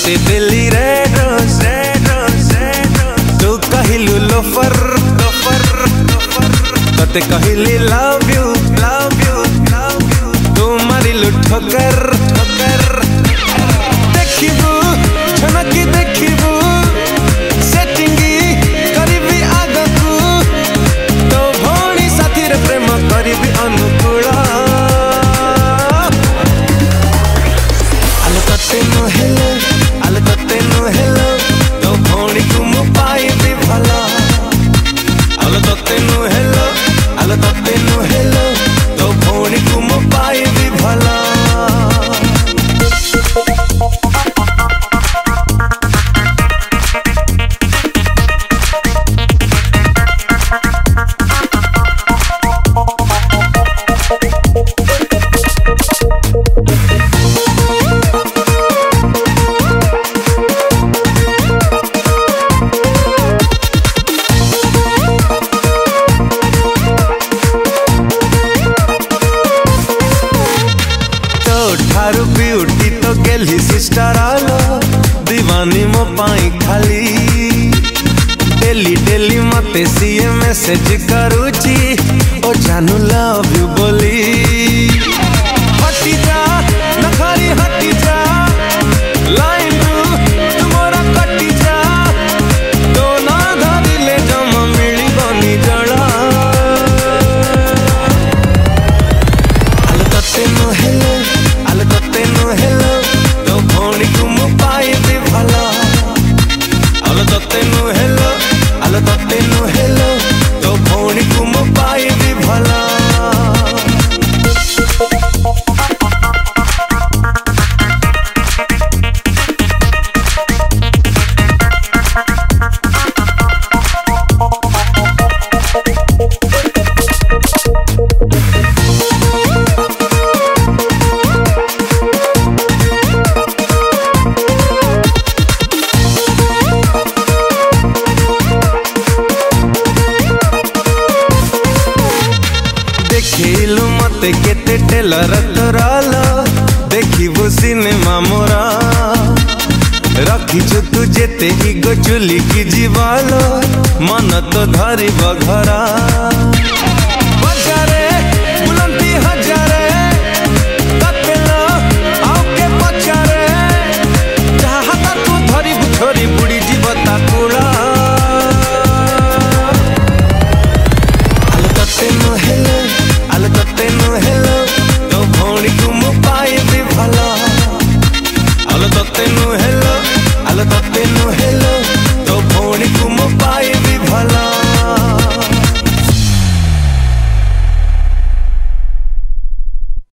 तते Delhi red rose तू कहिलु loafer तते कहिली लव यू तू मारिलु ठोकर देखिबू छनकी देखिबू सेटिंगी करिबी आगकू तो भौणी साथी रे प्रेम करिबी अनुकूल तते नु हेलो तो भौणी को मु पाइबी भला तते नु हेलो तो भौणी को मु पाइबी भला ब्यूटी तो गेली सिस्टर आलो दीवानी मो पाई खाली डेली मते सीए मैसेज करूची ओ जानू लव यू बोली हटी जा नखरी हटी जा लाइन तुमरा कटी जा तो ना धरिले जमा मिली बनी जड़ा तते नु हेलो तो भौणी को मु पाइबी भला तते नु हेलो तो भौणी को मु पाइबी भला देखिलु मते केते टेलर तोरालो देखिबु सिनेमा मोरा रखिछु तू जेते इगो चुली की जीवालो मन तो धरिब घरा।